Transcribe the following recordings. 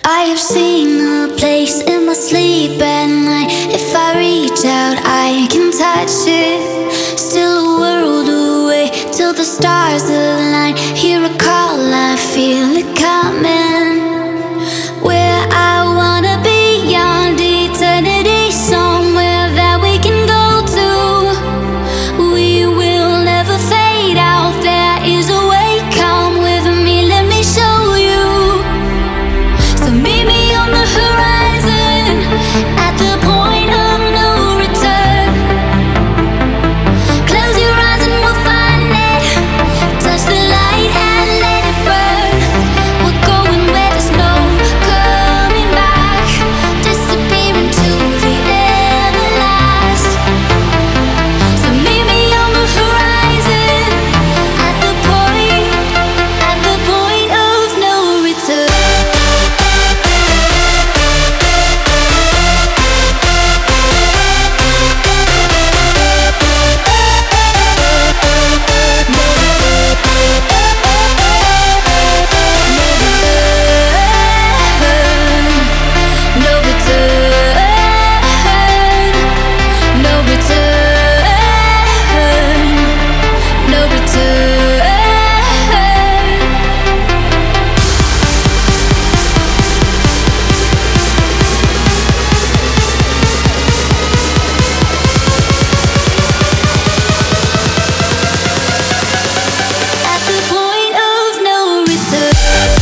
I have seen the place in my sleep at night. If I reach out, I can touch it. Still a world away till the stars align. Hear a call, I feel it coming. Where I wanna be beyond eternity, somewhere that we can go to. We will never fade out. There is a way. Come with me, let me show you. So meet me on the horizon, at the point of no return. Close your eyes and we'll find it. Touch the light and let it burn. We're going where there's no coming back. Disappear into the everlast. So meet me on the horizon, at the point of no return. No return, no return, no return. At the point of no return.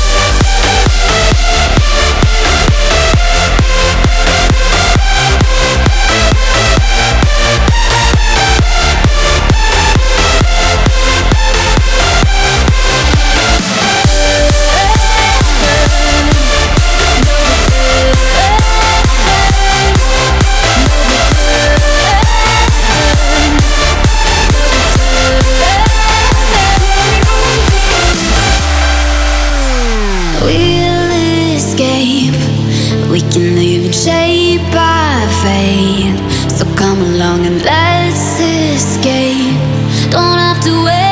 We'll escape. We can live and shape our fate. So come along and let's escape. Don't have to wait.